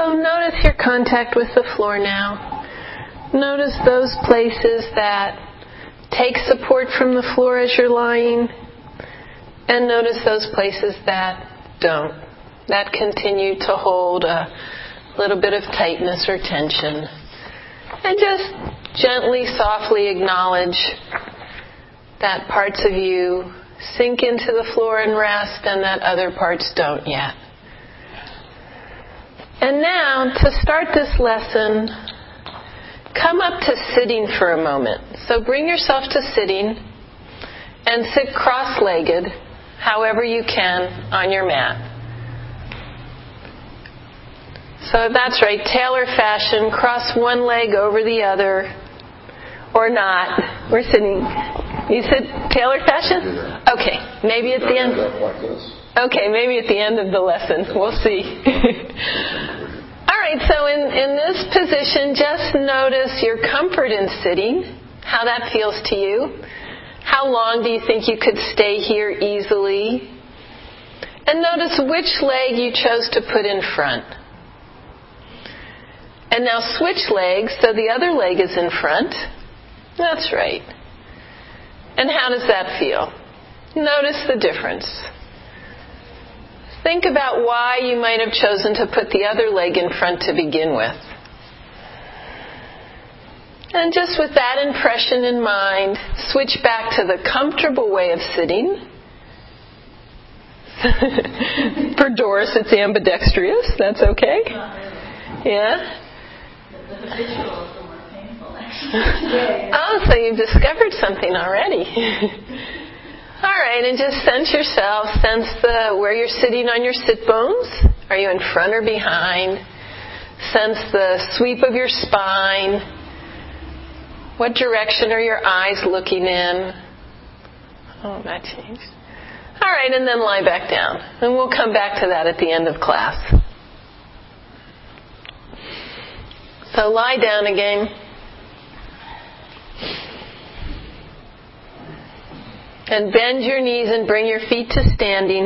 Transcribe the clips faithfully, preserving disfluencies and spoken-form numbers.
So notice your contact with the floor now. Notice those places that take support from the floor as you're lying, and notice those places that don't, that continue to hold a little bit of tightness or tension. And just gently, softly acknowledge that parts of you sink into the floor and rest, and that other parts don't yet. And now, to start this lesson, come up to sitting for a moment. So bring yourself to sitting and sit cross-legged, however you can, on your mat. So that's right, tailor fashion, cross one leg over the other, or not. We're sitting. You said tailor fashion? Okay, maybe at the end. Okay, maybe at the end of the lesson. We'll see. All right, so in, in this position, just notice your comfort in sitting, how that feels to you. How long do you think you could stay here easily? And notice which leg you chose to put in front. And now switch legs so the other leg is in front. That's right. And how does that feel? Notice the difference. Think about why you might have chosen to put the other leg in front to begin with. And just with that impression in mind, switch back to the comfortable way of sitting. For Doris, it's ambidextrous. That's okay. Yeah? The habitual is the more painful, actually. Oh, so you've discovered something already. All right, and just sense yourself, sense the where you're sitting on your sit bones. Are you in front or behind? Sense the sweep of your spine. What direction are your eyes looking in? Oh, that changed. All right, and then lie back down. And we'll come back to that at the end of class. So lie down again. And bend your knees and bring your feet to standing.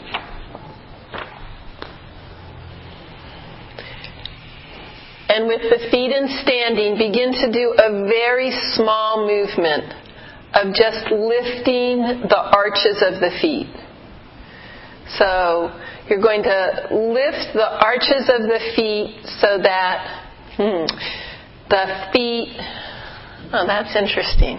And with the feet in standing, begin to do a very small movement of just lifting the arches of the feet. So you're going to lift the arches of the feet so that Hmm. The feet, oh, that's interesting.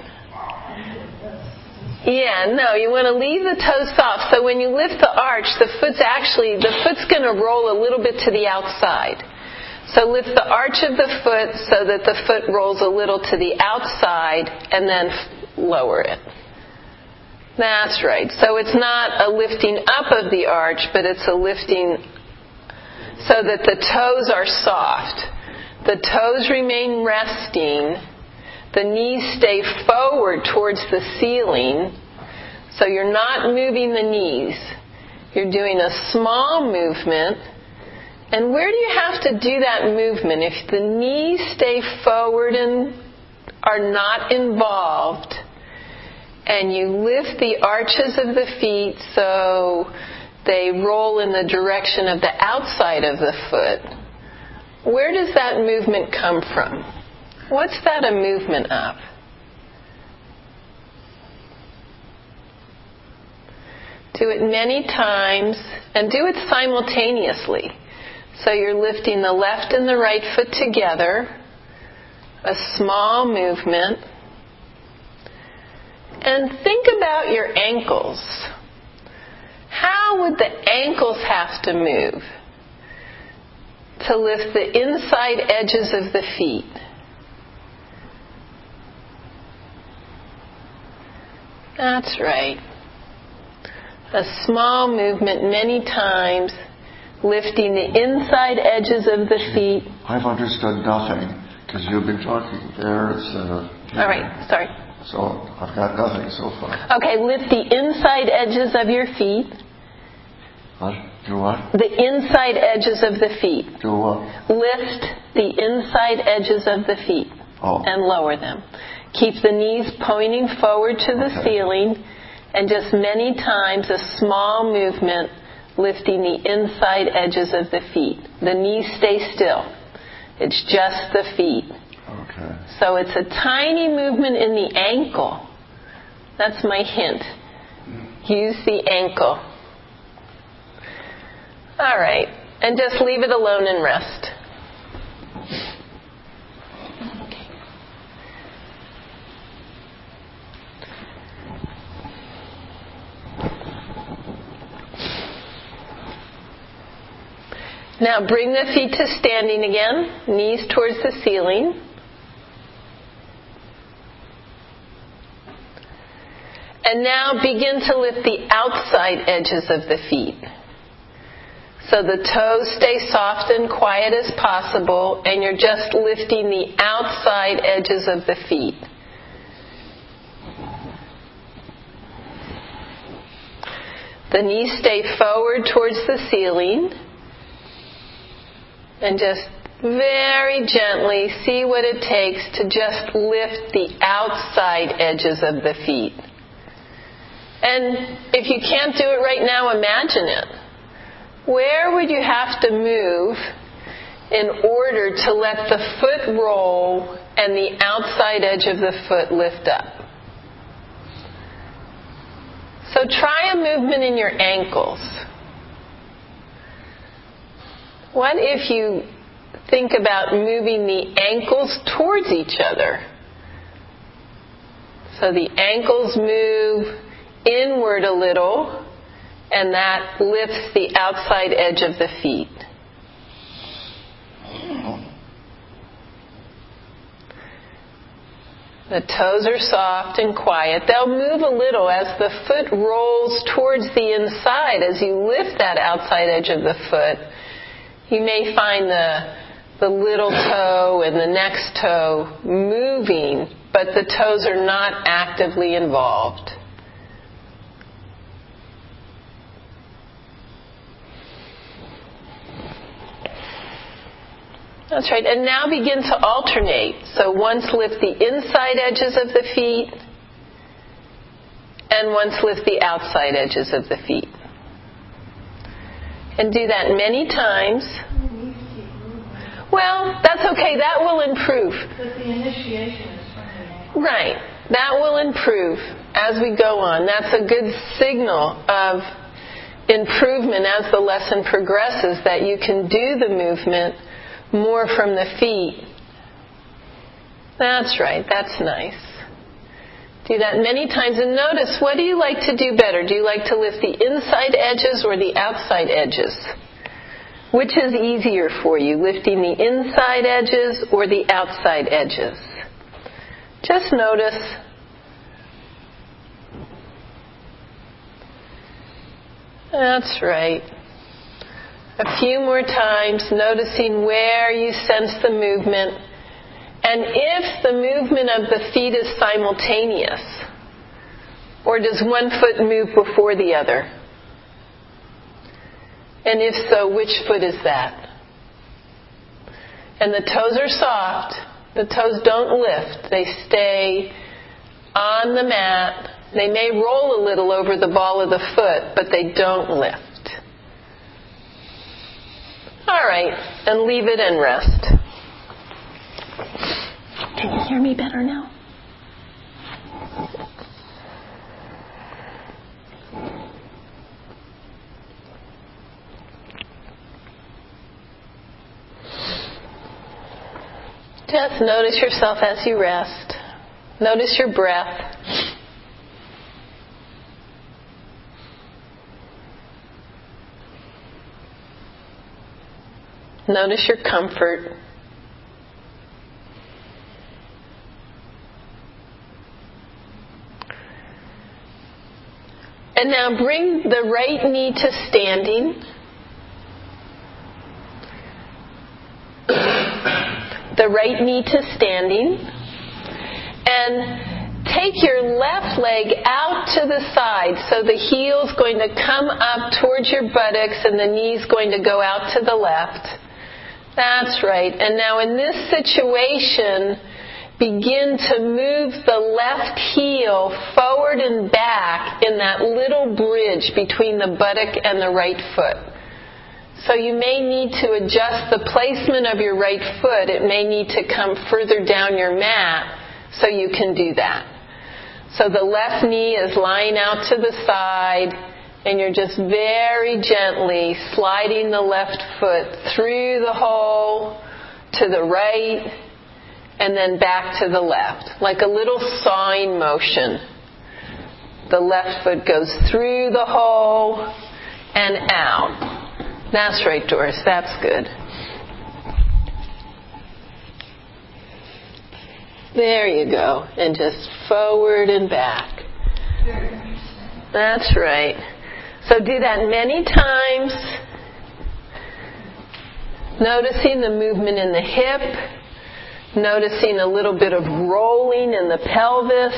Yeah, no, you want to leave the toes soft. So when you lift the arch, the foot's actually, the foot's going to roll a little bit to the outside. So lift the arch of the foot so that the foot rolls a little to the outside and then lower it. That's right. So it's not a lifting up of the arch, but it's a lifting so that the toes are soft. The toes remain resting. The knees stay forward towards the ceiling. So you're not moving the knees. You're doing a small movement. And where do you have to do that movement? If the knees stay forward and are not involved, and you lift the arches of the feet so they roll in the direction of the outside of the foot, where does that movement come from? What's that a movement of? Do it many times and do it simultaneously. So you're lifting the left and the right foot together, a small movement. And think about your ankles. How would the ankles have to move to lift the inside edges of the feet? That's right. A small movement many times, lifting the inside edges of the feet. I've understood nothing because you've been talking there instead of here. All right, sorry. So I've got nothing so far. Okay, lift the inside edges of your feet. What? Do what? The inside edges of the feet. Do what? Lift the inside edges of the feet oh. and lower them. Keep the knees pointing forward to the okay. ceiling, and just many times a small movement, lifting the inside edges of the feet. The knees stay still. It's just the feet. Okay. So it's a tiny movement in the ankle. That's my hint. Use the ankle. All right. And just leave it alone and rest. Now bring the feet to standing again, knees towards the ceiling. And now begin to lift the outside edges of the feet. So the toes stay soft and quiet as possible, and you're just lifting the outside edges of the feet. The knees stay forward towards the ceiling. And just very gently see what it takes to just lift the outside edges of the feet. And if you can't do it right now, imagine it. Where would you have to move in order to let the foot roll and the outside edge of the foot lift up? So try a movement in your ankles. What if you think about moving the ankles towards each other? So the ankles move inward a little, and that lifts the outside edge of the feet. The toes are soft and quiet. They'll move a little as the foot rolls towards the inside. As you lift that outside edge of the foot, you may find the, the little toe and the next toe moving, but the toes are not actively involved. That's right. And now begin to alternate. So once lift the inside edges of the feet, and once lift the outside edges of the feet. And do that many times. Well, that's okay. That will improve. But the initiation is from the ankle. Right. That will improve as we go on. That's a good signal of improvement as the lesson progresses, that you can do the movement more from the feet. That's right. That's nice. Do that many times and notice, what do you like to do better? Do you like to lift the inside edges or the outside edges? Which is easier for you, lifting the inside edges or the outside edges? Just notice. That's right. A few more times, noticing where you sense the movement. And if the movement of the feet is simultaneous, or does one foot move before the other? And if so, which foot is that? And the toes are soft. The toes don't lift. They stay on the mat. They may roll a little over the ball of the foot, but they don't lift. All right, and leave it and rest. Can you hear me better now? Just notice yourself as you rest. Notice your breath. Notice your comfort. And now bring the right knee to standing. The right knee to standing. And take your left leg out to the side, so the heel's going to come up towards your buttocks and the knee's going to go out to the left. That's right. And now in this situation, begin to move the left heel forward and back in that little bridge between the buttock and the right foot. So you may need to adjust the placement of your right foot. It may need to come further down your mat so you can do that. So the left knee is lying out to the side, and you're just very gently sliding the left foot through the hole to the right and then back to the left, like a little sawing motion. The left foot goes through the hole and out. That's right, Doris. That's good. There you go. And just forward and back. That's right. So do that many times. Noticing the movement in the hip. Noticing a little bit of rolling in the pelvis.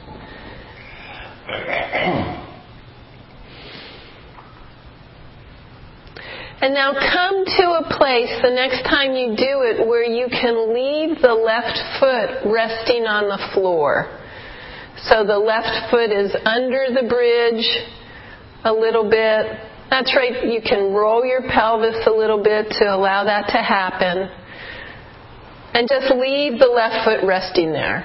And now come to a place the next time you do it where you can leave the left foot resting on the floor. So the left foot is under the bridge a little bit. That's right, you can roll your pelvis a little bit to allow that to happen. And just leave the left foot resting there.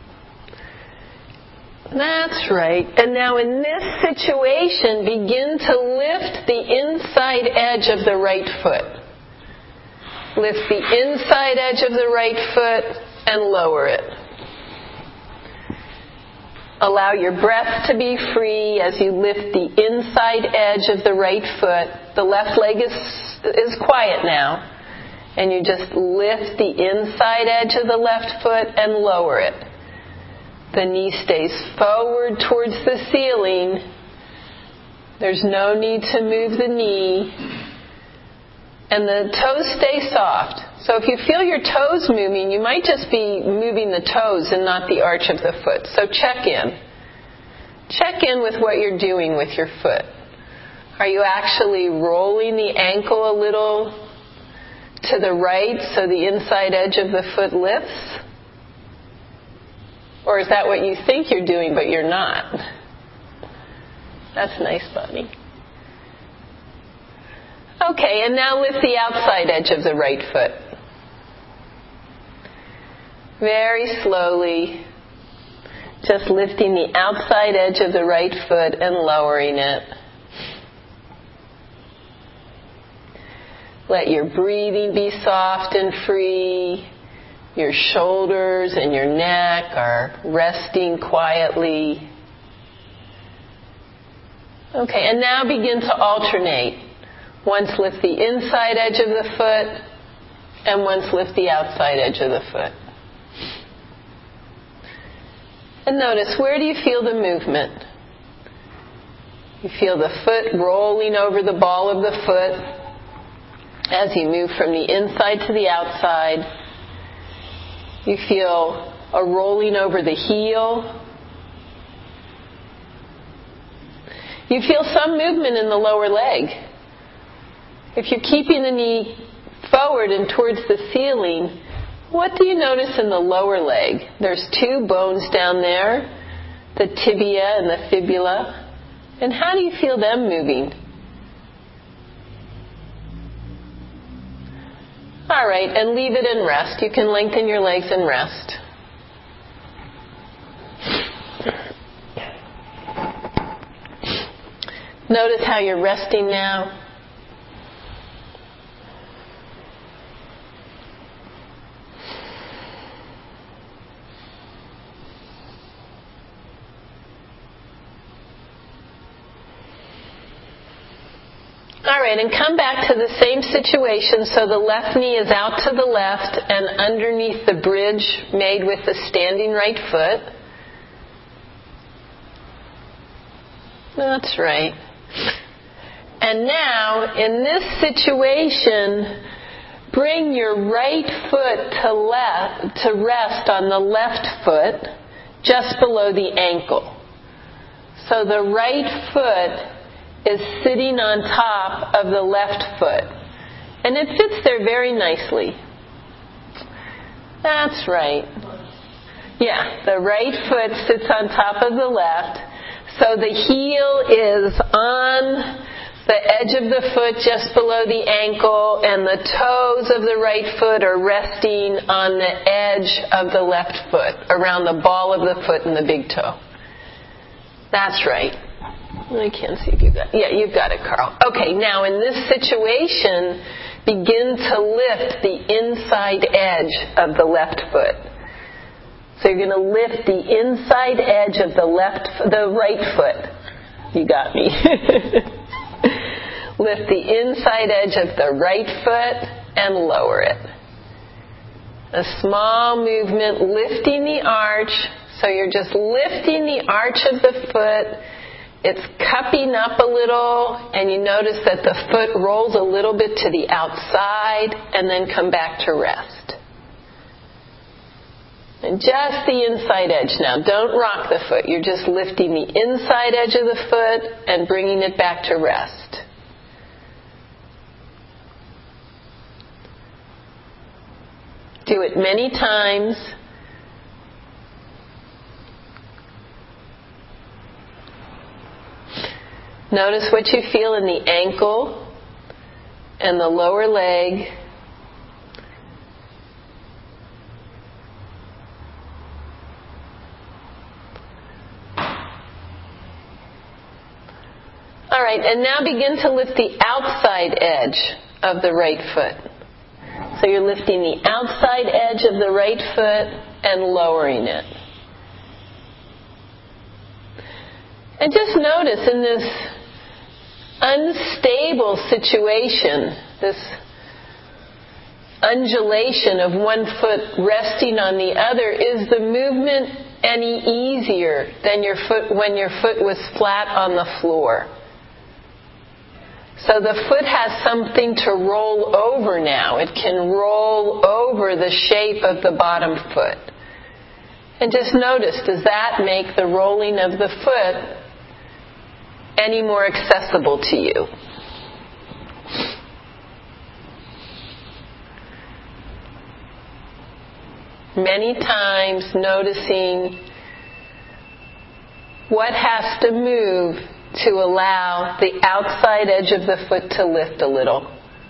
That's right. And now in this situation, begin to lift the inside edge of the right foot. Lift the inside edge of the right foot and lower it. Allow your breath to be free as you lift the inside edge of the right foot. The left leg is, is quiet now. And you just lift the inside edge of the left foot and lower it. The knee stays forward towards the ceiling. There's no need to move the knee. And the toes stay soft. So if you feel your toes moving, you might just be moving the toes and not the arch of the foot. So check in. Check in with what you're doing with your foot. Are you actually rolling the ankle a little to the right so the inside edge of the foot lifts? Or is that what you think you're doing but you're not? That's nice, Bonnie. Okay, and now lift the outside edge of the right foot. Very slowly, just lifting the outside edge of the right foot and lowering it. Let your breathing be soft and free. Your shoulders and your neck are resting quietly. Okay, and now begin to alternate. Once lift the inside edge of the foot, and once lift the outside edge of the foot. And notice, where do you feel the movement? You feel the foot rolling over the ball of the foot as you move from the inside to the outside. You feel a rolling over the heel. You feel some movement in the lower leg. If you're keeping the knee forward and towards the ceiling, what do you notice in the lower leg? There's two bones down there, the tibia and the fibula. And how do you feel them moving? All right, and leave it and rest. You can lengthen your legs and rest. Notice how you're resting now. All right, and come back to the same situation. So the left knee is out to the left and underneath the bridge made with the standing right foot. That's right. And now, in this situation, bring your right foot to left to rest on the left foot, just below the ankle. So the right foot is sitting on top of the left foot. And it fits there very nicely. That's right. Yeah, the right foot sits on top of the left. So the heel is on the edge of the foot just below the ankle, and the toes of the right foot are resting on the edge of the left foot, around the ball of the foot and the big toe. That's right. I can't see if you got it. Yeah, you've got it, Carl. Okay, now in this situation, begin to lift the inside edge of the left foot. So you're going to lift the inside edge of the left, the right foot. You got me. Lift the inside edge of the right foot and lower it. A small movement, lifting the arch. So you're just lifting the arch of the foot. It's cupping up a little, and you notice that the foot rolls a little bit to the outside and then come back to rest. And just the inside edge now. Don't rock the foot. You're just lifting the inside edge of the foot and bringing it back to rest. Do it many times. Notice what you feel in the ankle and the lower leg. All right, and now begin to lift the outside edge of the right foot. So you're lifting the outside edge of the right foot and lowering it. And just notice in this unstable situation, this undulation of one foot resting on the other, is the movement any easier than your foot when your foot was flat on the floor? So the foot has something to roll over now. It can roll over the shape of the bottom foot. And just notice, does that make the rolling of the foot any more accessible to you? Many times noticing what has to move to allow the outside edge of the foot to lift a little.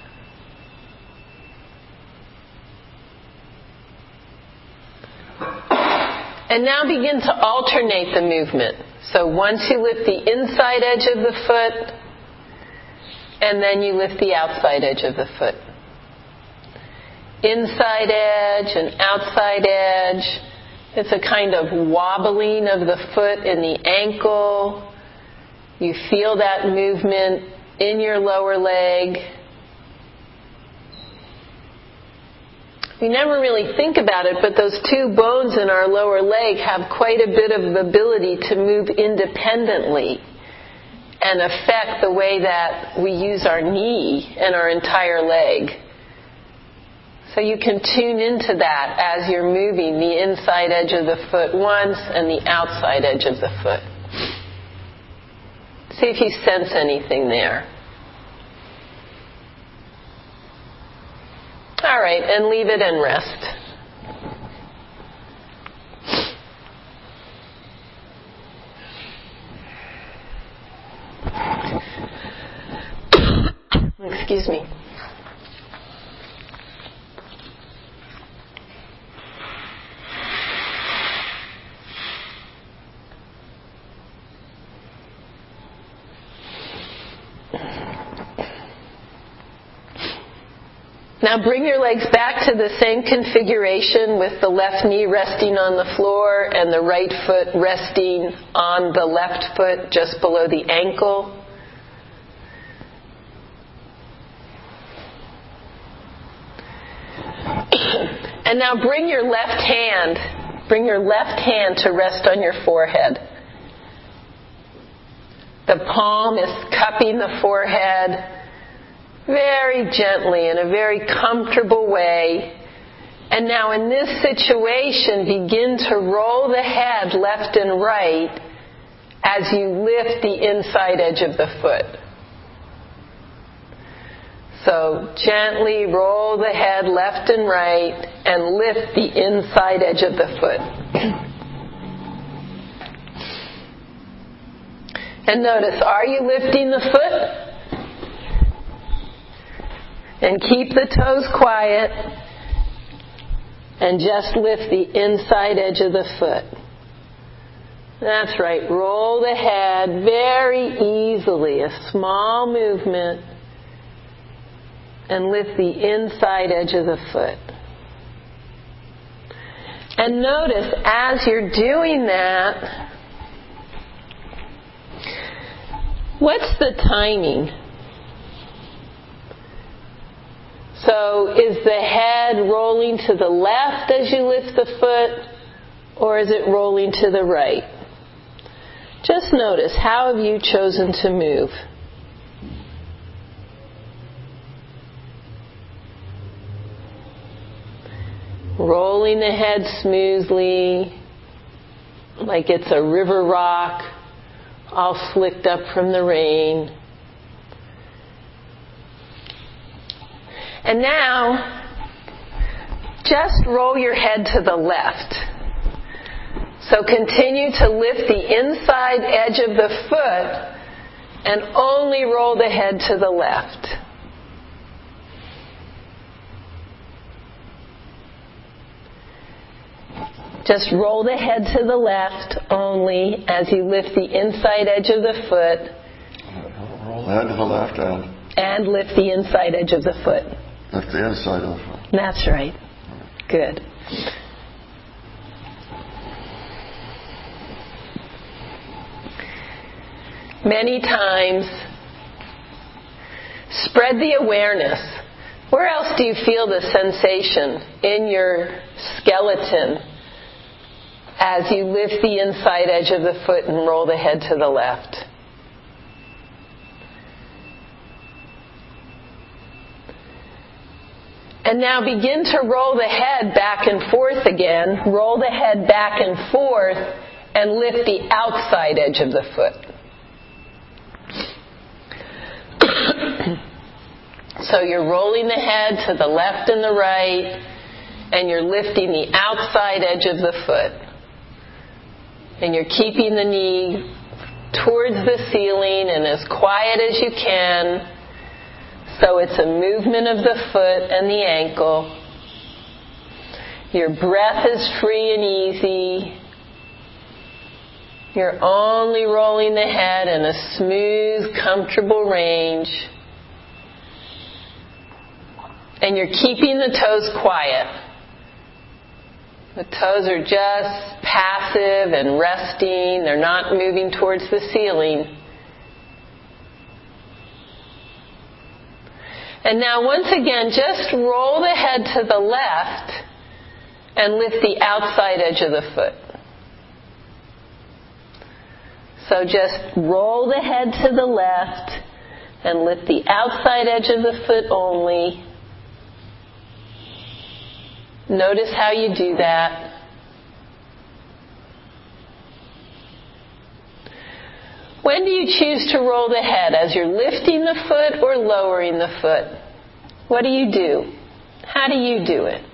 And now begin to alternate the movement. So once you lift the inside edge of the foot, and then you lift the outside edge of the foot. Inside edge and outside edge. It's a kind of wobbling of the foot in the ankle. You feel that movement in your lower leg. We never really think about it, but those two bones in our lower leg have quite a bit of the ability to move independently and affect the way that we use our knee and our entire leg. So you can tune into that as you're moving the inside edge of the foot once and the outside edge of the foot. See if you sense anything there. All right, and leave it and rest. Excuse me. Now bring your legs back to the same configuration with the left knee resting on the floor and the right foot resting on the left foot just below the ankle. And now bring your left hand, bring your left hand to rest on your forehead. The palm is cupping the forehead very gently in a very comfortable way. And now in this situation, begin to roll the head left and right as you lift the inside edge of the foot. So gently roll the head left and right and lift the inside edge of the foot. And notice, are you lifting the foot? And keep the toes quiet. And just lift the inside edge of the foot. That's right. Roll the head very easily. A small movement. And lift the inside edge of the foot. And notice, as you're doing that, what's the timing? So is the head rolling to the left as you lift the foot, or is it rolling to the right? Just notice, how have you chosen to move? Rolling the head smoothly, like it's a river rock, all slicked up from the rain. And now, just roll your head to the left. So continue to lift the inside edge of the foot and only roll the head to the left. Just roll the head to the left only as you lift the inside edge of the foot. Roll the head to the left and? And lift the inside edge of the foot. Lift the inside of the foot. That's right. Good. Many times, spread the awareness. Where else do you feel the sensation in your skeleton as you lift the inside edge of the foot and roll the head to the left? And now begin to roll the head back and forth again. Roll the head back and forth and lift the outside edge of the foot. So you're rolling the head to the left and the right, and you're lifting the outside edge of the foot. And you're keeping the knee towards the ceiling and as quiet as you can. So it's a movement of the foot and the ankle. Your breath is free and easy. You're only rolling the head in a smooth, comfortable range. And you're keeping the toes quiet. The toes are just passive and resting. They're not moving towards the ceiling. And now once again, just roll the head to the left and lift the outside edge of the foot. So just roll the head to the left and lift the outside edge of the foot only. Notice how you do that. When do you choose to roll the head? As you're lifting the foot or lowering the foot? What do you do? How do you do it?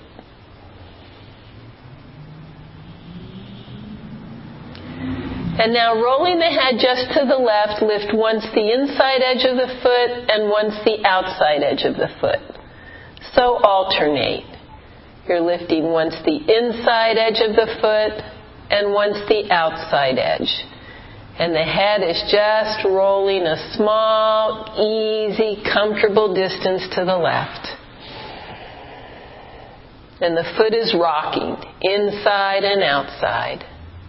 And now rolling the head just to the left, lift once the inside edge of the foot and once the outside edge of the foot. So alternate. You're lifting once the inside edge of the foot and once the outside edge. And the head is just rolling a small, easy, comfortable distance to the left. And the foot is rocking inside and outside.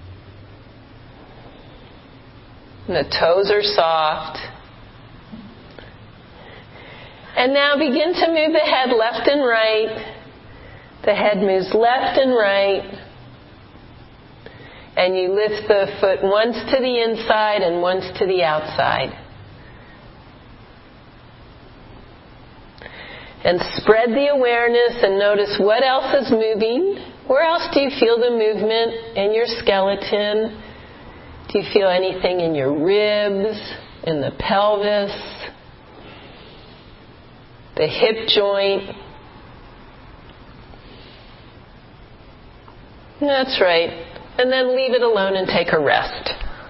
And the toes are soft. And now begin to move the head left and right. The head moves left and right. And you lift the foot once to the inside and once to the outside. And spread the awareness and notice what else is moving. Where else do you feel the movement in your skeleton? Do you feel anything in your ribs, in the pelvis, the hip joint? That's right. And then leave it alone and take a rest.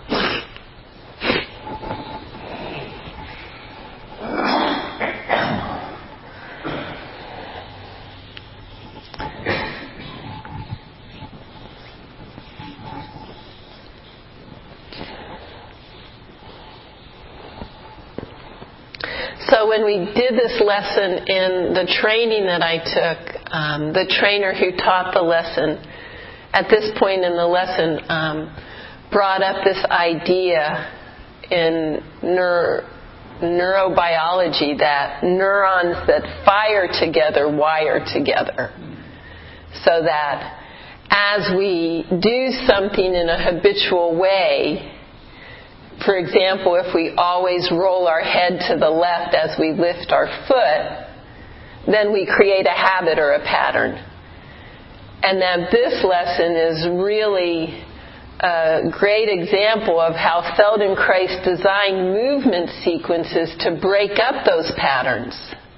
So when we did this lesson in the training that I took, um, the trainer who taught the lesson, at this point in the lesson, um, brought up this idea in neuro, neurobiology that neurons that fire together wire together. So that as we do something in a habitual way, for example, if we always roll our head to the left as we lift our foot, then we create a habit or a pattern. And that this lesson is really a great example of how Feldenkrais designed movement sequences to break up those patterns.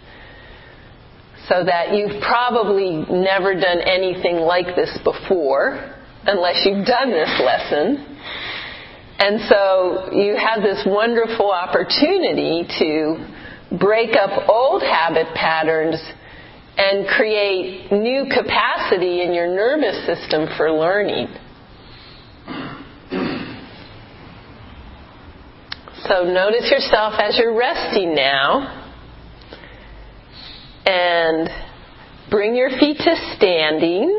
So that you've probably never done anything like this before, unless you've done this lesson. And so you have this wonderful opportunity to break up old habit patterns and create new capacity in your nervous system for learning. So notice yourself as you're resting now. And bring your feet to standing.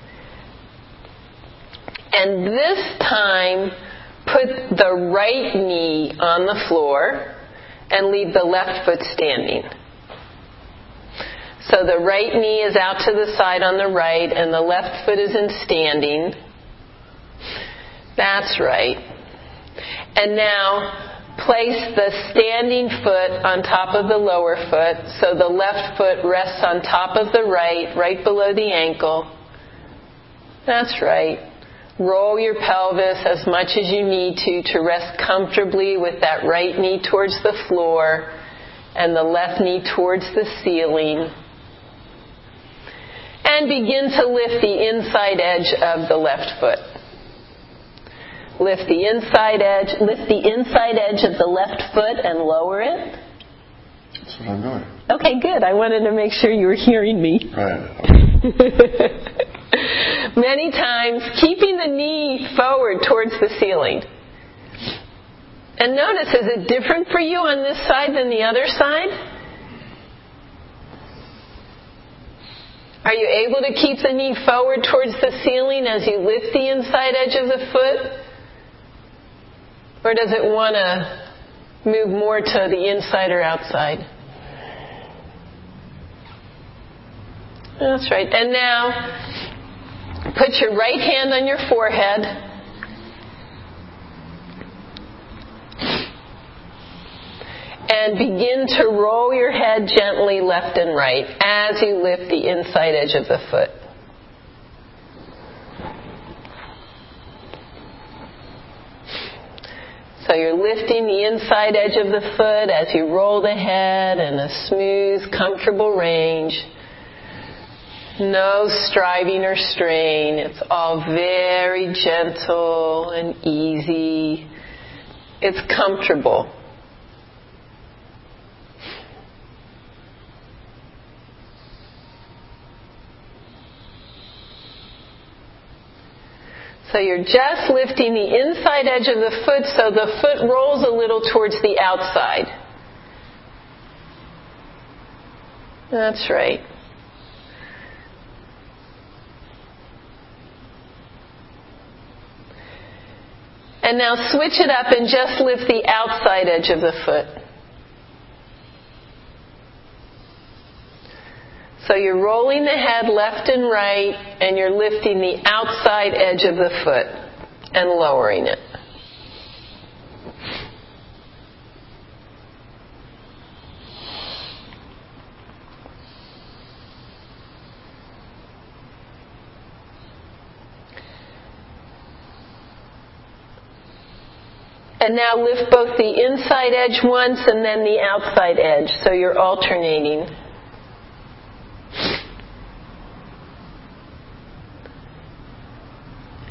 And this time, put the right knee on the floor and leave the left foot standing. So the right knee is out to the side on the right and the left foot is in standing. That's right. And now place the standing foot on top of the lower foot so the left foot rests on top of the right, right below the ankle. That's right. Roll your pelvis as much as you need to to rest comfortably with that right knee towards the floor and the left knee towards the ceiling. And begin to lift the inside edge of the left foot. Lift the inside edge, lift the inside edge of the left foot and lower it. That's what I'm doing. Okay, good. I wanted to make sure you were hearing me. Right. Many times, keeping the knee forward towards the ceiling. And notice, is it different for you on this side than the other side? Are you able to keep the knee forward towards the ceiling as you lift the inside edge of the foot? Or does it want to move more to the inside or outside? That's right. And now, put your right hand on your forehead. And begin to roll your head gently left and right as you lift the inside edge of the foot. So you're lifting the inside edge of the foot as you roll the head in a smooth, comfortable range. No striving or strain. It's all very gentle and easy. It's comfortable. So you're just lifting the inside edge of the foot so the foot rolls a little towards the outside. That's right. And now switch it up and just lift the outside edge of the foot. So you're rolling the head left and right, and you're lifting the outside edge of the foot and lowering it. And now lift both the inside edge once and then the outside edge, so you're alternating.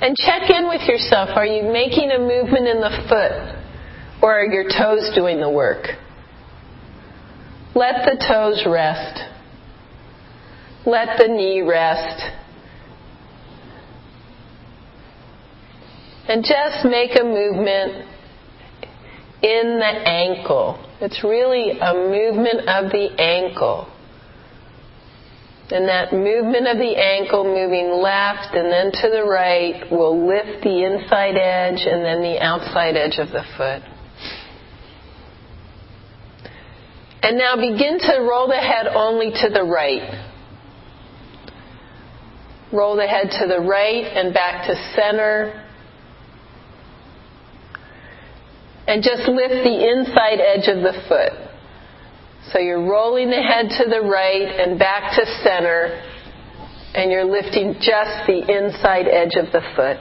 And check in with yourself. Are you making a movement in the foot, or are your toes doing the work? Let the toes rest. Let the knee rest. And just make a movement in the ankle. It's really a movement of the ankle. And that movement of the ankle moving left and then to the right will lift the inside edge and then the outside edge of the foot. And now begin to roll the head only to the right. Roll the head to the right and back to center. And just lift the inside edge of the foot. So you're rolling the head to the right and back to center, and you're lifting just the inside edge of the foot.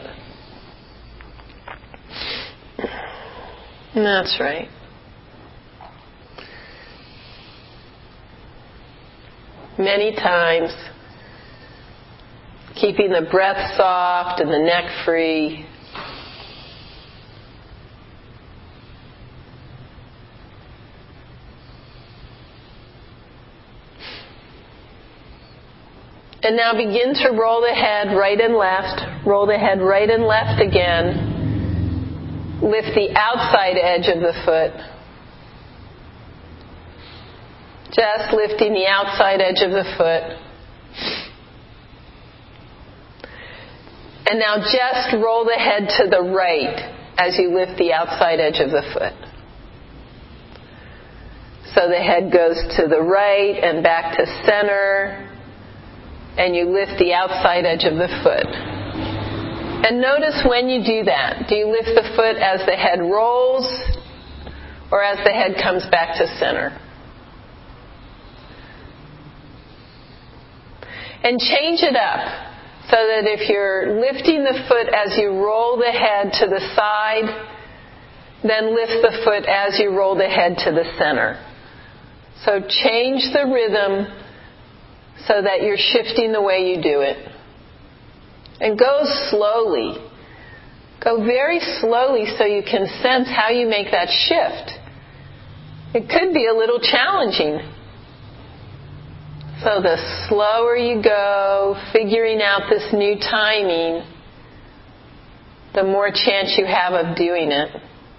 That's right. Many times, keeping the breath soft and the neck free. And now begin to roll the head right and left. Roll the head right and left again. Lift the outside edge of the foot. Just lifting the outside edge of the foot. And now just roll the head to the right as you lift the outside edge of the foot. So the head goes to the right and back to center. And you lift the outside edge of the foot. And notice when you do that. Do you lift the foot as the head rolls or as the head comes back to center? And change it up so that if you're lifting the foot as you roll the head to the side, then lift the foot as you roll the head to the center. So change the rhythm so that you're shifting the way you do it. And go slowly. Go very slowly so you can sense how you make that shift. It could be a little challenging. So the slower you go, figuring out this new timing, the more chance you have of doing it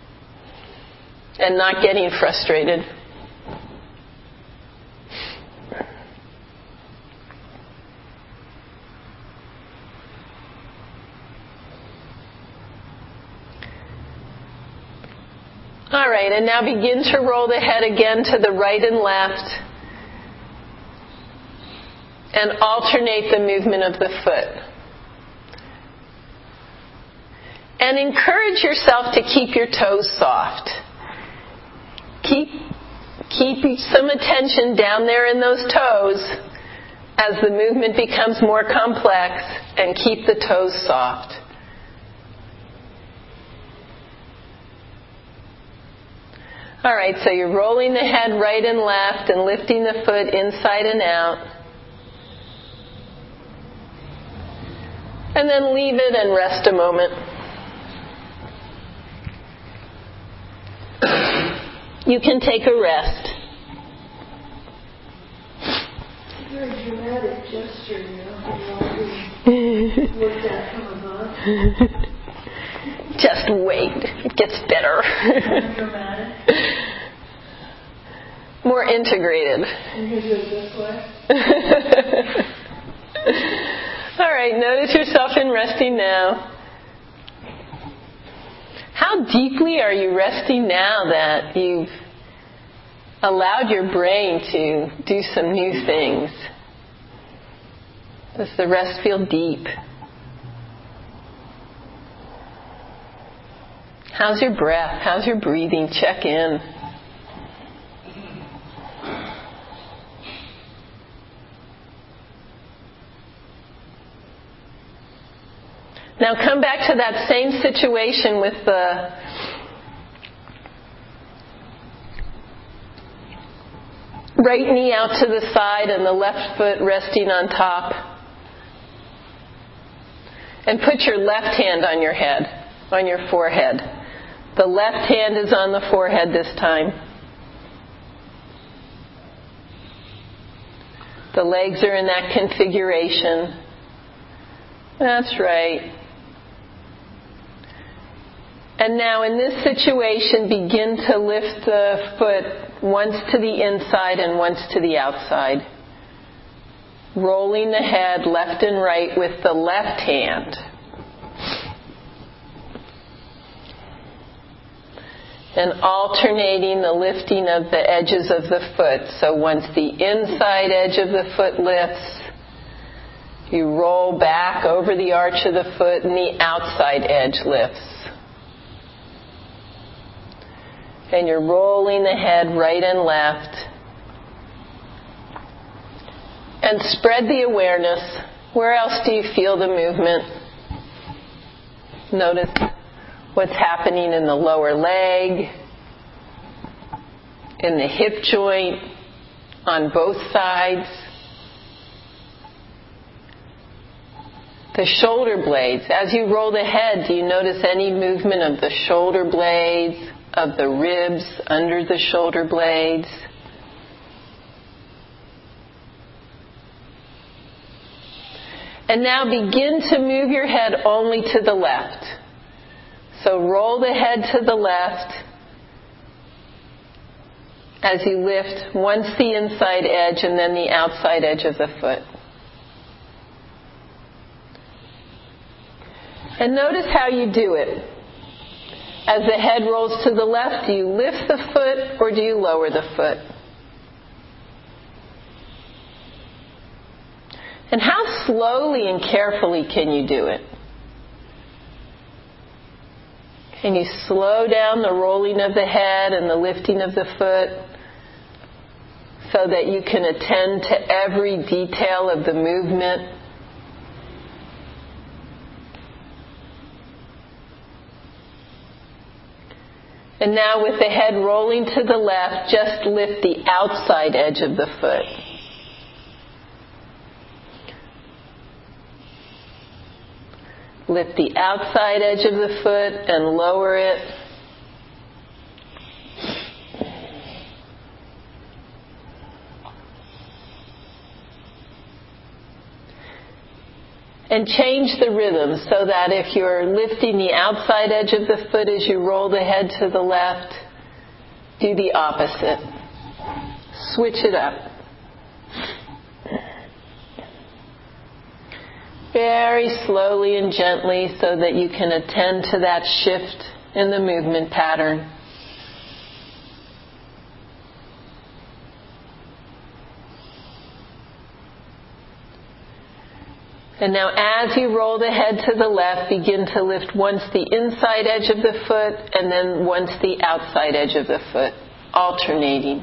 and not getting frustrated. All right, and now begin to roll the head again to the right and left and alternate the movement of the foot. And encourage yourself to keep your toes soft. Keep, keep some attention down there in those toes as the movement becomes more complex, and keep the toes soft. All right, so you're rolling the head right and left and lifting the foot inside and out. And then leave it and rest a moment. You can take a rest. Very dramatic gesture, you know. Look at from above. Just wait. It gets better. Dramatic. More integrated. You can do it this way. All right, notice yourself in resting now. How deeply are you resting now that you've allowed your brain to do some new things? Does the rest feel deep? How's your breath? How's your breathing? Check in. Now come back to that same situation with the right knee out to the side and the left foot resting on top. And put your left hand on your head, on your forehead. The left hand is on the forehead this time. The legs are in that configuration. That's right. And now in this situation, begin to lift the foot once to the inside and once to the outside. Rolling the head left and right with the left hand. And alternating the lifting of the edges of the foot. So once the inside edge of the foot lifts, you roll back over the arch of the foot and the outside edge lifts. And you're rolling the head right and left. And spread the awareness. Where else do you feel the movement? Notice what's happening in the lower leg, in the hip joint, on both sides. The shoulder blades. As you roll the head, do you notice any movement of the shoulder blades, of the ribs under the shoulder blades? And now begin to move your head only to the left. So roll the head to the left as you lift once the inside edge and then the outside edge of the foot. And notice how you do it. As the head rolls to the left, do you lift the foot or do you lower the foot? And how slowly and carefully can you do it? Can you slow down the rolling of the head and the lifting of the foot so that you can attend to every detail of the movement? And now with the head rolling to the left, just lift the outside edge of the foot. Lift the outside edge of the foot and lower it. And change the rhythm so that if you're lifting the outside edge of the foot as you roll the head to the left, do the opposite. Switch it up. Very slowly and gently so that you can attend to that shift in the movement pattern. And now as you roll the head to the left, begin to lift once the inside edge of the foot and then once the outside edge of the foot, alternating.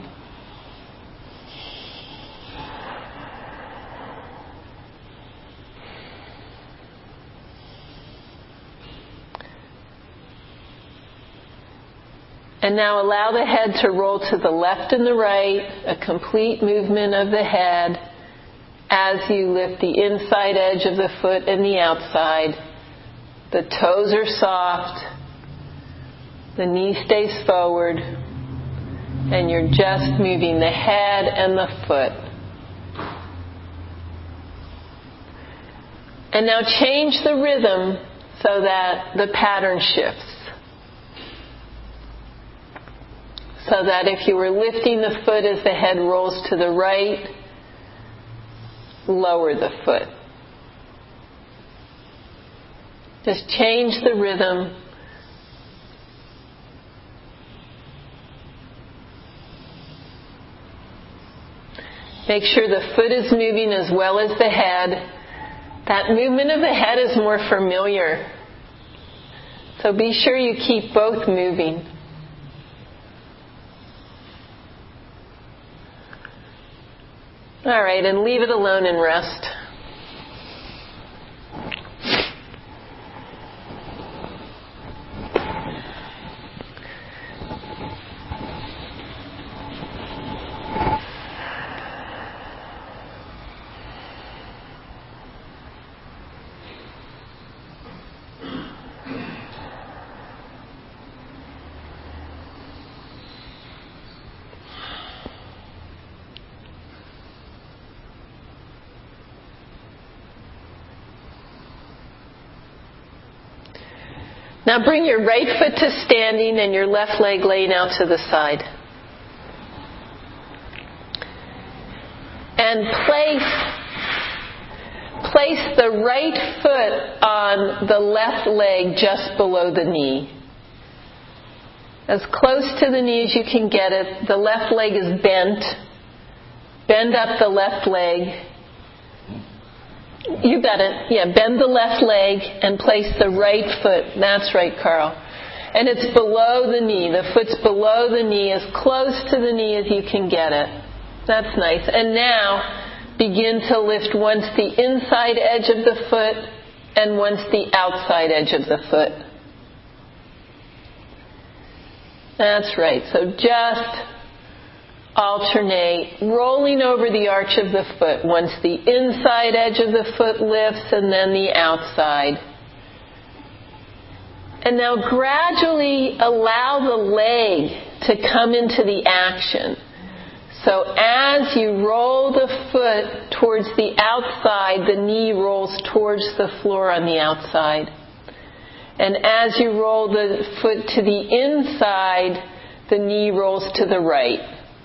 And now allow the head to roll to the left and the right, a complete movement of the head as you lift the inside edge of the foot and the outside. The toes are soft, the knee stays forward, and you're just moving the head and the foot. And now change the rhythm so that the pattern shifts. So that if you were lifting the foot as the head rolls to the right, lower the foot. Just change the rhythm. Make sure the foot is moving as well as the head. That movement of the head is more familiar. So be sure you keep both moving. All right, and leave it alone and rest. Now bring your right foot to standing and your left leg laying out to the side. And place, place the right foot on the left leg just below the knee. As close to the knee as you can get it. The left leg is bent. Bend up the left leg. You got it. Yeah, bend the left leg and place the right foot. That's right, Carl. And it's below the knee. The foot's below the knee, as close to the knee as you can get it. That's nice. And now begin to lift once the inside edge of the foot and once the outside edge of the foot. That's right. So just alternate, rolling over the arch of the foot. Once the inside edge of the foot lifts and then the outside. And now gradually allow the leg to come into the action. So as you roll the foot towards the outside, the knee rolls towards the floor on the outside. And as you roll the foot to the inside, the knee rolls to the right.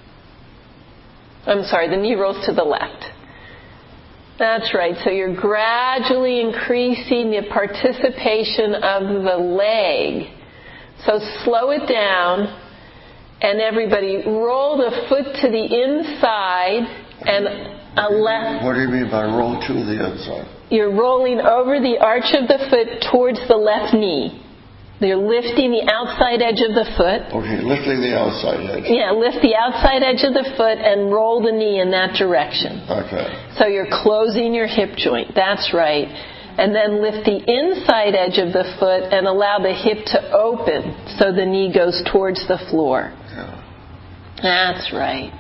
I'm sorry, the knee rolls to the left. That's right. So you're gradually increasing the participation of the leg. So slow it down. And everybody roll the foot to the inside and a left. What do you mean by roll to the inside? You're rolling over the arch of the foot towards the left knee. You're lifting the outside edge of the foot. Okay, lifting the outside edge. Yeah, lift the outside edge of the foot and roll the knee in that direction. Okay. So you're closing your hip joint. That's right. And then lift the inside edge of the foot and allow the hip to open so the knee goes towards the floor. Yeah. That's right.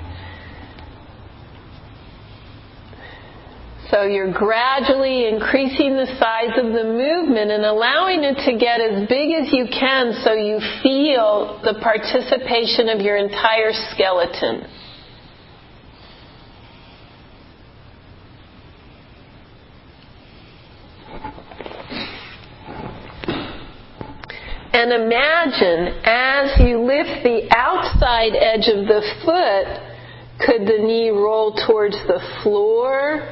So you're gradually increasing the size of the movement and allowing it to get as big as you can so you feel the participation of your entire skeleton. And imagine as you lift the outside edge of the foot, could the knee roll towards the floor?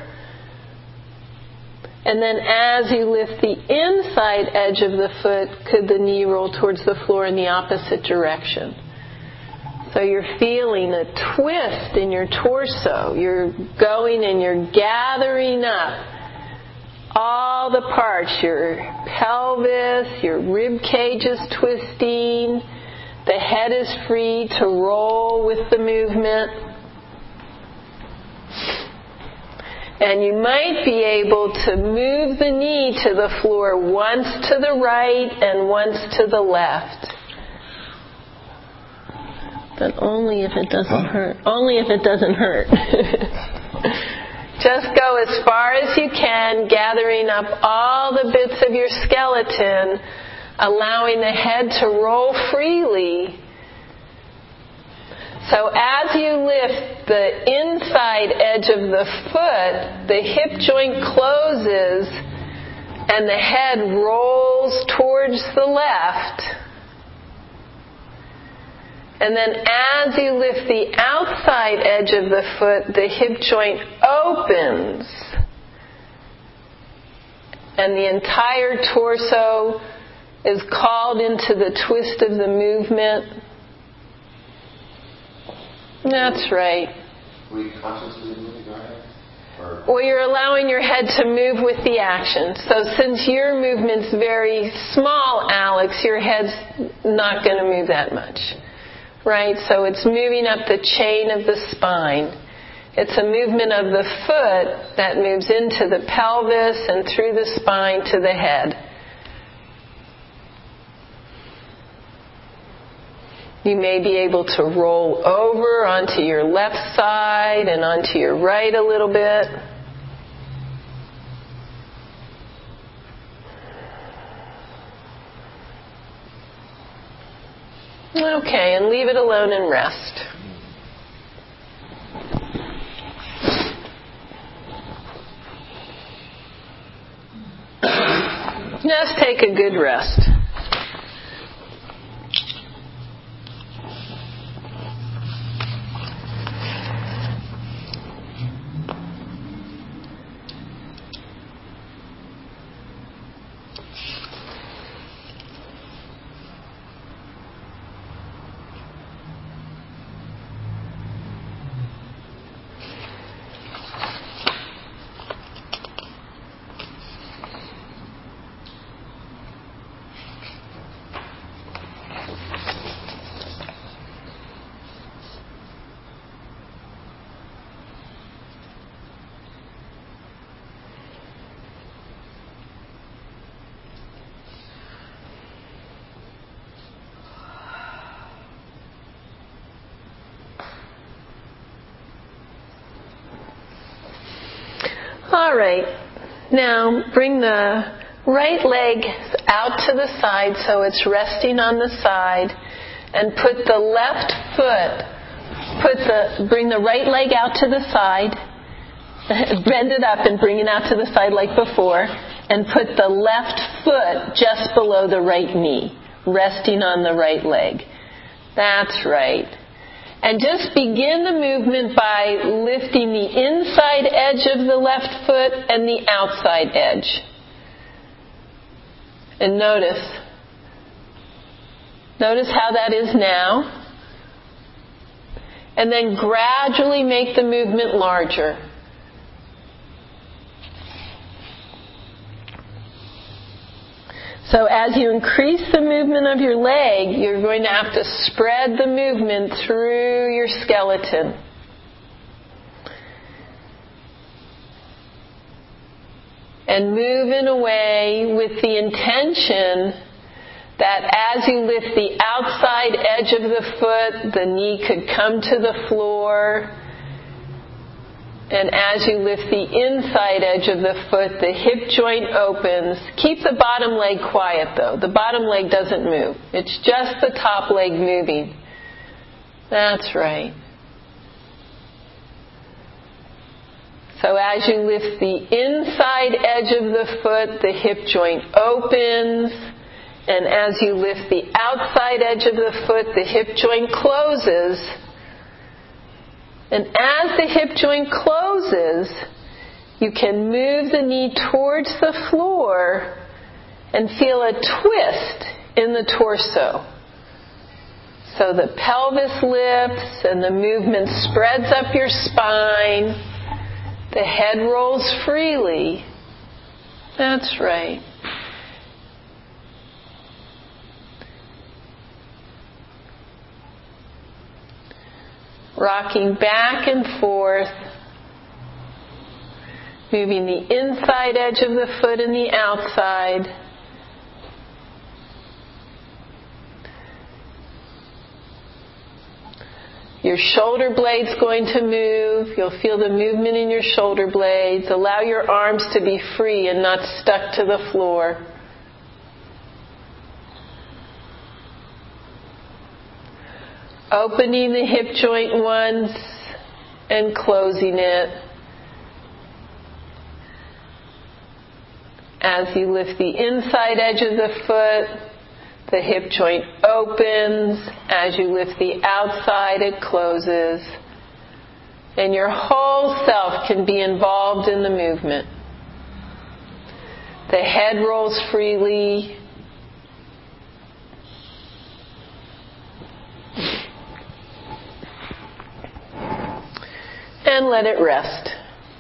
And then as you lift the inside edge of the foot, could the knee roll towards the floor in the opposite direction? So you're feeling a twist in your torso. You're going and you're gathering up all the parts. Your pelvis, your rib cage is twisting. The head is free to roll with the movement. And you might be able to move the knee to the floor once to the right and once to the left. But only if it doesn't huh? hurt. Only if it doesn't hurt. Just go as far as you can, gathering up all the bits of your skeleton, allowing the head to roll freely. So as you lift the inside edge of the foot, the hip joint closes and the head rolls towards the left. And then as you lift the outside edge of the foot, the hip joint opens. And the entire torso is called into the twist of the movement. That's right. Were you consciously moving your head? Or? Well, you're allowing your head to move with the action. So since your movement's very small, Alex, your head's not going to move that much. Right? So it's moving up the chain of the spine. It's a movement of the foot that moves into the pelvis and through the spine to the head. You may be able to roll over onto your left side and onto your right a little bit. Okay, and leave it alone and rest. Just take a good rest. All right. Now bring the right leg out to the side so it's resting on the side, and put the left foot, put the, bring the right leg out to the side, bend it up and bring it out to the side like before, and put the left foot just below the right knee, resting on the right leg. That's right. And just begin the movement by lifting the inside edge of the left foot and the outside edge. And notice. Notice how that is now. And then gradually make the movement larger. So as you increase the movement of your leg, you're going to have to spread the movement through your skeleton. And move in a way with the intention that as you lift the outside edge of the foot, the knee could come to the floor. And as you lift the inside edge of the foot, the hip joint opens. Keep the bottom leg quiet, though. The bottom leg doesn't move. It's just the top leg moving. That's right. So as you lift the inside edge of the foot, the hip joint opens. And as you lift the outside edge of the foot, the hip joint closes. And as the hip joint closes, you can move the knee towards the floor and feel a twist in the torso. So the pelvis lifts and the movement spreads up your spine. The head rolls freely. That's right. Rocking back and forth, moving the inside edge of the foot and the outside. Your shoulder blade's going to move. You'll feel the movement in your shoulder blades. Allow your arms to be free and not stuck to the floor. Opening the hip joint once and closing it. As you lift the inside edge of the foot, the hip joint opens. As you lift the outside, it closes. And your whole self can be involved in the movement. The head rolls freely. And let it rest.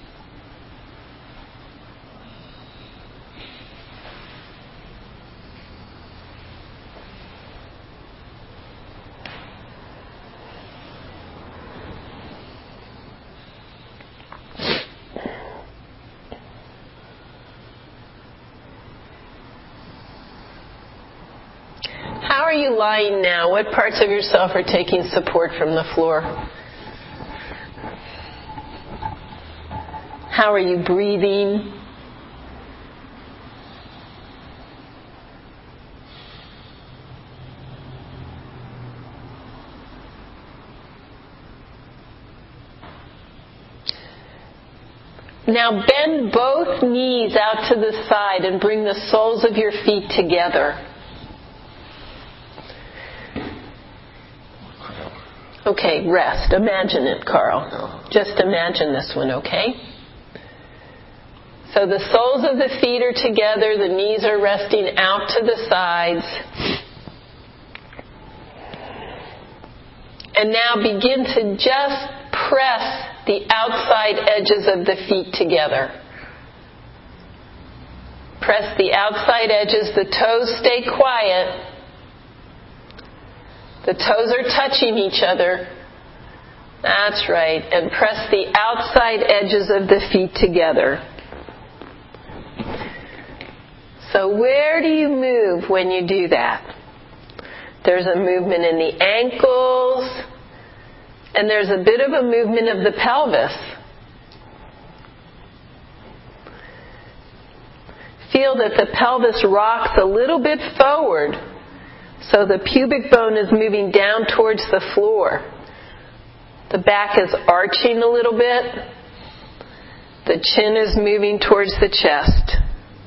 How are you lying now? What parts of yourself are taking support from the floor? How are you breathing? Now bend both knees out to the side and bring the soles of your feet together. Okay, rest. Imagine it, Carl. Just imagine this one, okay? So the soles of the feet are together, the knees are resting out to the sides. And now begin to just press the outside edges of the feet together. Press the outside edges, the toes stay quiet. The toes are touching each other. That's right. And press the outside edges of the feet together. So where do you move when you do that? There's a movement in the ankles, and there's a bit of a movement of the pelvis. feel that the pelvis rocks a little bit forward. So the pubic bone is moving down towards the floor. The back is arching a little bit. The chin is moving towards the chest.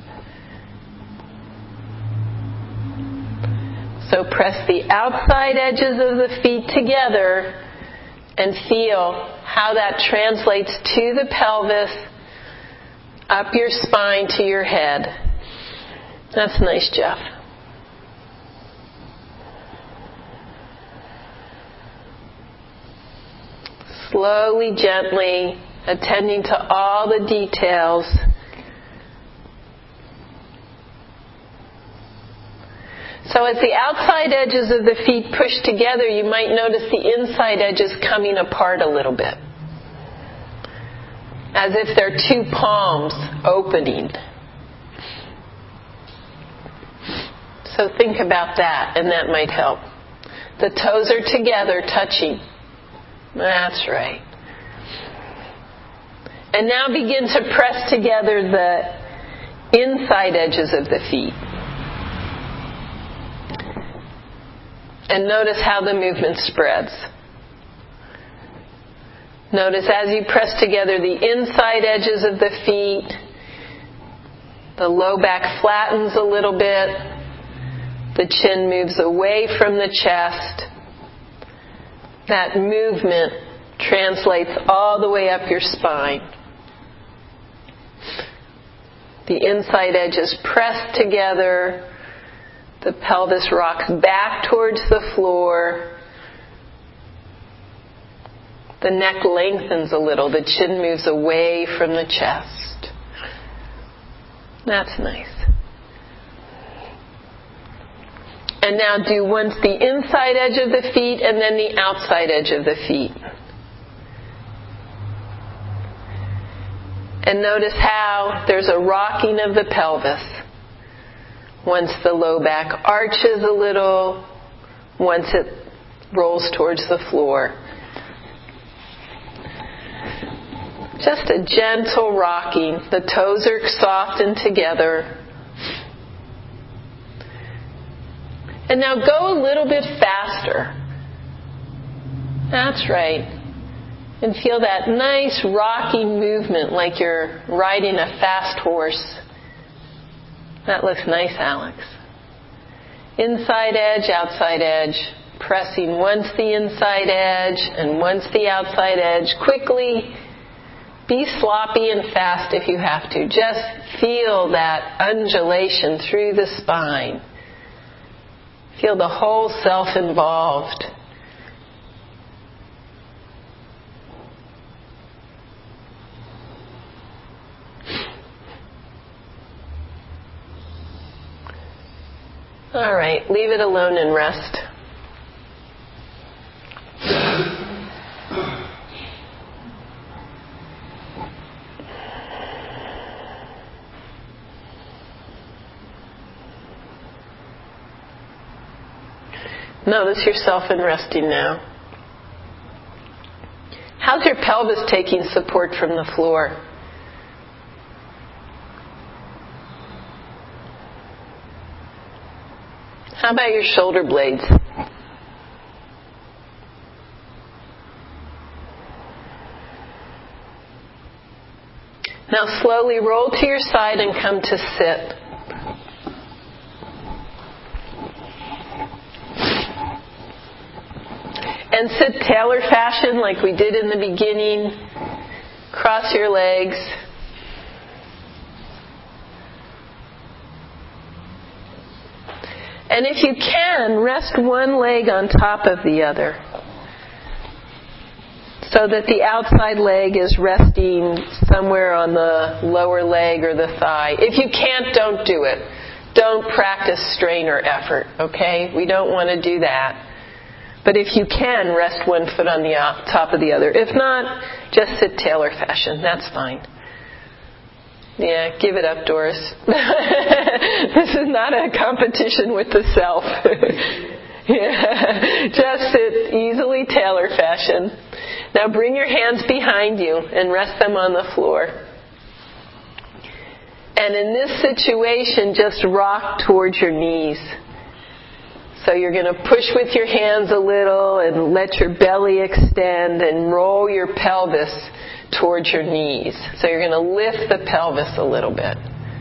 So press the outside edges of the feet together and feel how that translates to the pelvis, up your spine to your head. That's nice, Jeff. Slowly, gently, attending to all the details. So as the outside edges of the feet push together, you might notice the inside edges coming apart a little bit. As if they're two palms opening. So think about that, and that might help. The toes are together, touching. That's right. And now begin to press together the inside edges of the feet. And notice how the movement spreads. Notice as you press together the inside edges of the feet, the low back flattens a little bit, the chin moves away from the chest. That movement translates all the way up your spine. The inside edges press together. The pelvis rocks back towards the floor. The neck lengthens a little. The chin moves away from the chest. That's nice. And now do once the inside edge of the feet and then the outside edge of the feet. And notice how there's a rocking of the pelvis. Once the low back arches a little, once it rolls towards the floor. Just a gentle rocking. The toes are soft and together. And now go a little bit faster. That's right. And feel that nice rocking movement like you're riding a fast horse. That looks nice, Alex. Inside edge, outside edge. Pressing once the inside edge and once the outside edge. Quickly. Be sloppy and fast if you have to. Just feel that undulation through the spine. Feel the whole self involved. All right, leave it alone and rest. Notice yourself in resting now. How's your pelvis taking support from the floor? How about your shoulder blades? Now slowly roll to your side and come to sit. And sit tailor fashion like we did in the beginning. Cross your legs. And if you can, rest one leg on top of the other. So that the outside leg is resting somewhere on the lower leg or the thigh. If you can't, don't do it. Don't practice strain or effort, okay? We don't want to do that. But if you can, rest one foot on the top of the other. If not, just sit tailor fashion. That's fine. Yeah, give it up, Doris. This is not a competition with the self. Yeah, just sit easily tailor fashion. Now bring your hands behind you and rest them on the floor. And in this situation, just rock towards your knees. So you're going to push with your hands a little and let your belly extend and roll your pelvis towards your knees. So you're going to lift the pelvis a little bit.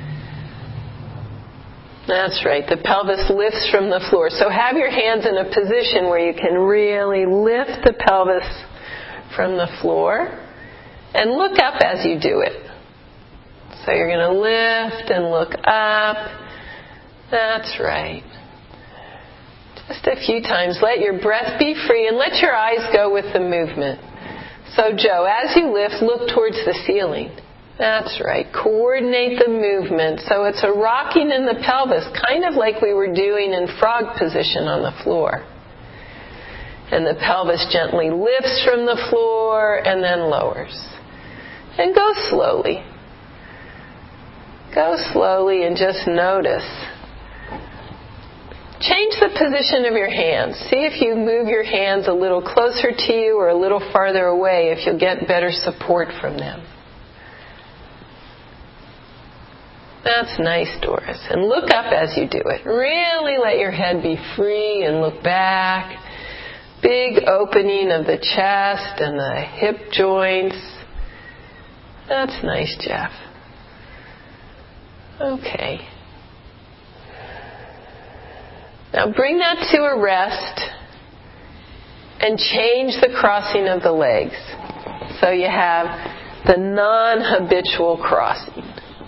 That's right. The pelvis lifts from the floor. So have your hands in a position where you can really lift the pelvis from the floor and look up as you do it. So you're going to lift and look up. That's right. Just a few times. Let your breath be free and let your eyes go with the movement. So Joe, as you lift, look towards the ceiling. That's right. Coordinate the movement. So it's a rocking in the pelvis, kind of like we were doing in frog position on the floor. And the pelvis gently lifts from the floor and then lowers. And go slowly. Go slowly and just notice. Change the position of your hands. See if you move your hands a little closer to you or a little farther away, if you'll get better support from them. That's nice, Doris. And look up as you do it. Really let your head be free and look back. Big opening of the chest and the hip joints. That's nice, Jeff. Okay. Now bring that to a rest and change the crossing of the legs. So you have the non-habitual crossing.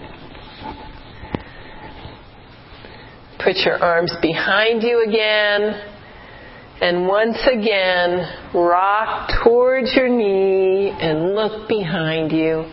Put your arms behind you again. And once again, rock towards your knee and look behind you.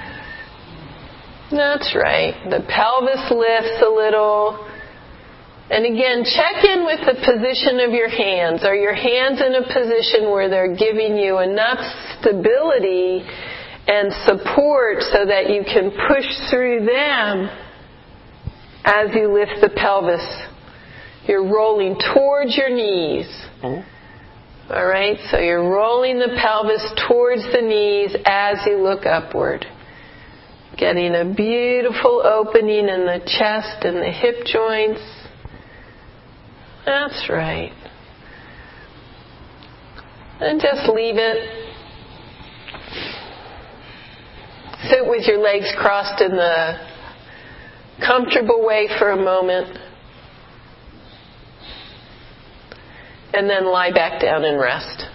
That's right. The pelvis lifts a little. And again, check in with the position of your hands. Are your hands in a position where they're giving you enough stability and support so that you can push through them as you lift the pelvis? You're rolling towards your knees. All right, so you're rolling the pelvis towards the knees as you look upward. Getting a beautiful opening in the chest and the hip joints. That's right. And just leave it. Sit with your legs crossed in the comfortable way for a moment. And then lie back down and rest.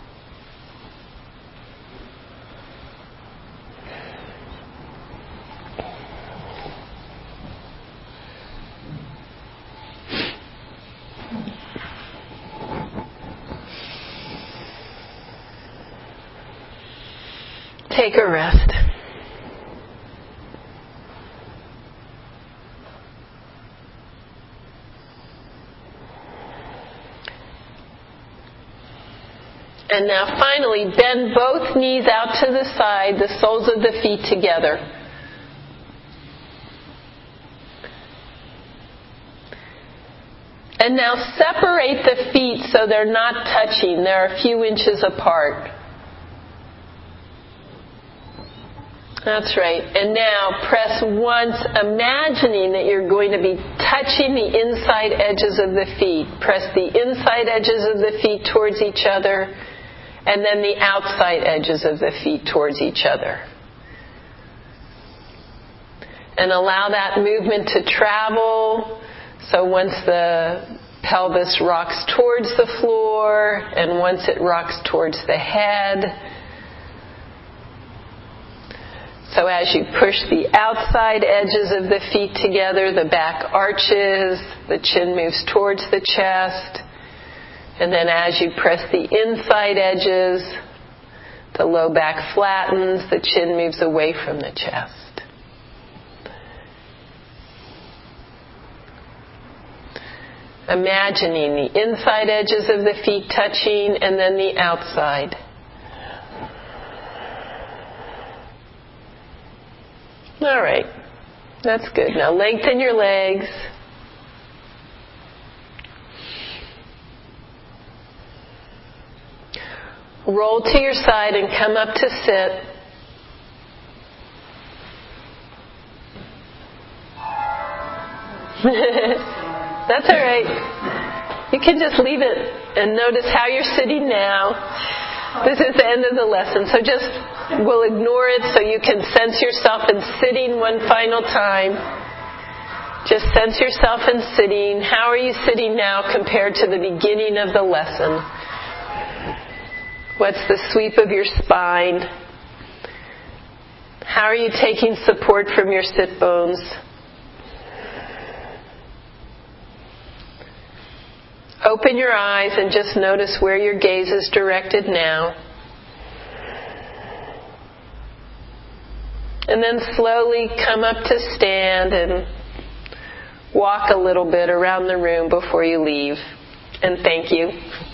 Take a rest. And now finally, bend both knees out to the side, the soles of the feet together. And now separate the feet so they're not touching. They're a few inches apart. That's right. And now press once, imagining that you're going to be touching the inside edges of the feet. Press the inside edges of the feet towards each other, and then the outside edges of the feet towards each other. And allow that movement to travel. So once the pelvis rocks towards the floor, and once it rocks towards the head. So as you push the outside edges of the feet together, the back arches, the chin moves towards the chest. And then as you press the inside edges, the low back flattens, the chin moves away from the chest. Imagining the inside edges of the feet touching and then the outside. All right. That's good. Now lengthen your legs. Roll to your side and come up to sit. That's all right. You can just leave it and notice how you're sitting now. This is the end of the lesson. So just, we'll ignore it so you can sense yourself in sitting one final time. Just sense yourself in sitting. How are you sitting now compared to the beginning of the lesson? What's the sweep of your spine? How are you taking support from your sit bones? Open your eyes and just notice where your gaze is directed now. And then slowly come up to stand and walk a little bit around the room before you leave. And thank you.